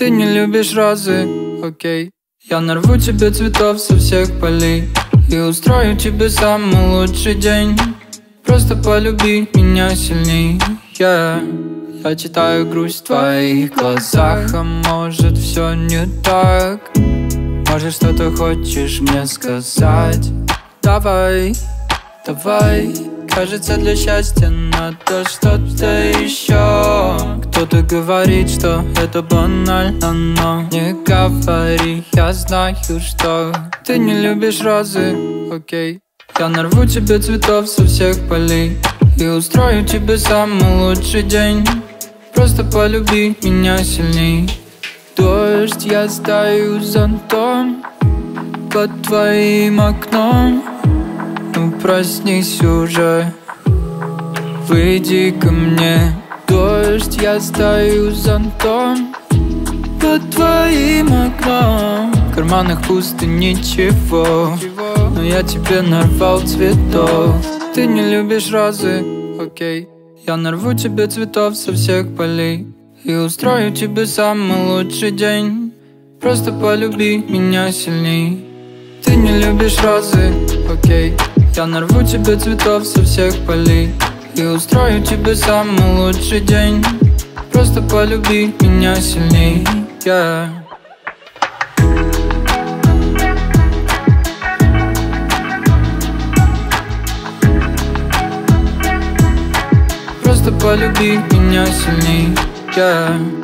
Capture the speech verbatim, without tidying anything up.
Ты не любишь розы, окей. Я нарву тебе цветов со всех полей и устрою тебе самый лучший день. Просто полюби меня сильней, yeah. Я читаю грусть в твоих глазах, а может все не так. Может что-то хочешь мне сказать? Давай, давай. Кажется, для счастья надо что-то еще. Кто-то говорит, что это банально, но не говори. Я знаю, что ты не любишь розы, окей. Я нарву тебе цветов со всех полей и устрою тебе самый лучший день. Просто полюби меня сильней. Дождь, я стою зонтом под твоим окном. Ну проснись уже, выйди ко мне. Дождь, я стою зонтом под твоим окном. В карманах пусто ничего, но я тебе нарвал цветов. Ты не любишь розы, окей. Я нарву тебе цветов со всех полей и устрою тебе самый лучший день. Просто полюби меня сильней. Ты не любишь розы, окей. Я нарву тебе цветов со всех полей и устрою тебе самый лучший день. Просто полюби меня сильней, yeah. Просто полюби меня сильней, yeah.